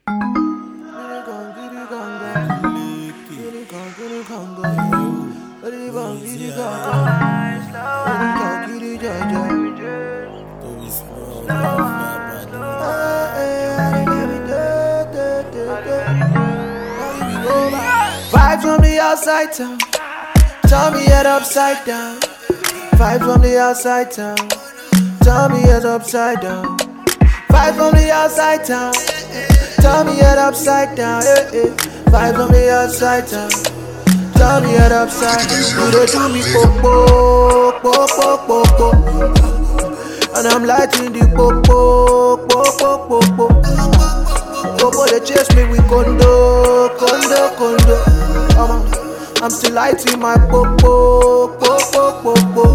Vibes from the outside town, turn me head upside down. Vibes from the outside town, turn me head upside down. Vibes from the outside town, turn me head upside down. Vibes from the outside town, turn me head upside down. You dey do me popo, popo, popo, and I'm lighting the popo, popo, popo. Popo they chase me with condo, condo, condo. I'm still lighting my popo, popo, popo.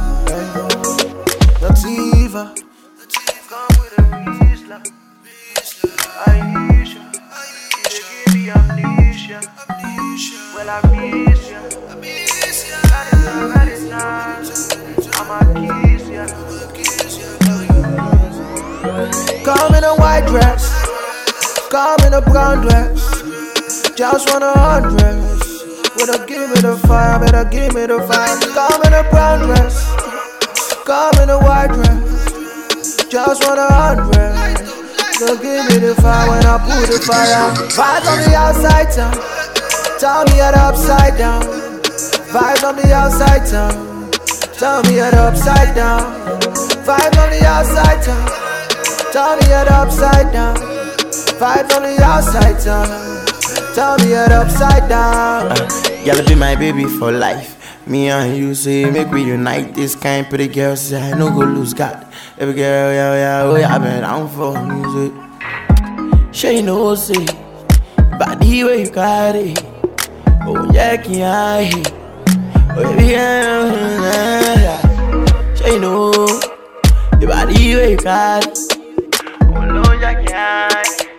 Nativa, come with a Rizla. Aisha, they give me amnesia. Well, I miss ya. That is nice. I'm a kiss ya. Come in a white dress, come in a brown dress. Just wanna undress. Better give me the fire, better give me the fire. Come in a brown dress, come in a white dress. Just wanna undress. So give me the fire when I put the fire. Vibes on the outside town, tell me it upside down. Vibes on the outside town, tell me it upside down. Vibes on the outside town, tell me it upside down. Vibes on the outside town, tell me it upside down. Y'all be my baby for life. Me and you say make we unite. This kind pretty girl say I no go lose God. Every girl, yeah, I been down for music. She know say, body way you carry. Oh yeah, can oh yeah, she know, the body way you carry. Oh no, yeah, can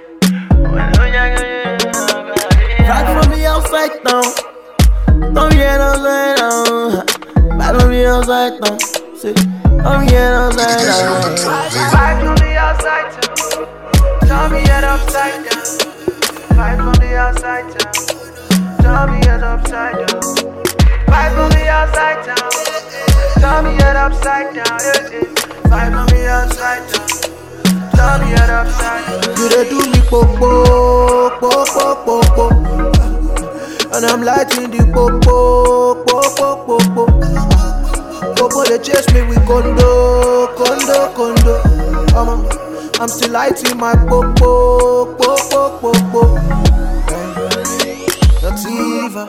Right from the outside down, don't get outside down. Right from the outside down, say, don't get outside down. Vibes from the outside town, tell me it upside down. Vibes from the outside town, tell me it upside down. Vibes from the outside town, tell me it upside down. Vibes from the outside town, tell me it upside down. You dey do me popo, popo, popo, and I'm lighting the popo, popo, popo. Popo they chase me with condo, condo, condo. I'm still lighting my popo, popo, popo. Nativa,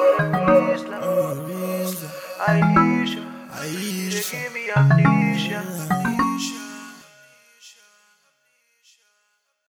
Aisha, they give me amnesia.